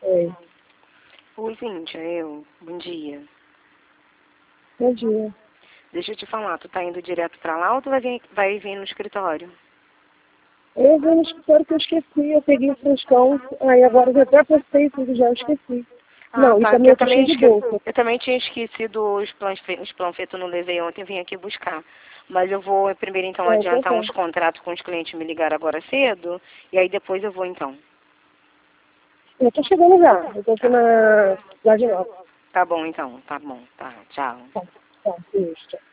Oi. Oi, Cíntia, bom dia. Bom dia. Deixa eu te falar, tu tá indo direto pra lá ou tu vai vir no escritório? Eu vim no escritório que eu esqueci, eu peguei o frescão, aí agora eu até postei tudo já, eu esqueci. Não, e Tá, também que eu tô cheio de bolsa. eu também tinha esquecido os panfletos, não levei ontem, vim aqui buscar. Mas eu vou primeiro então adiantar uns contratos com os clientes me ligaram agora cedo, e aí depois eu vou então. Eu tô chegando já, eu tô aqui na Cidade Nova. Tá bom então, tá bom, tá, tchau. Tá, beijo.